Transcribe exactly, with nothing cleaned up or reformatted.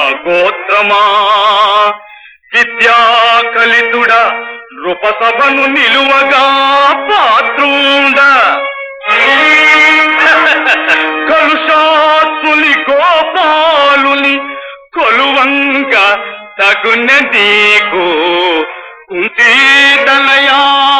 గోత్రమా విద్యా కలితుడ నృపసభను నిలువగా పాత్రుండ కలుషాత్ముని గోపాలుని కొలువంగా తగున నీకు కుంతీతనయా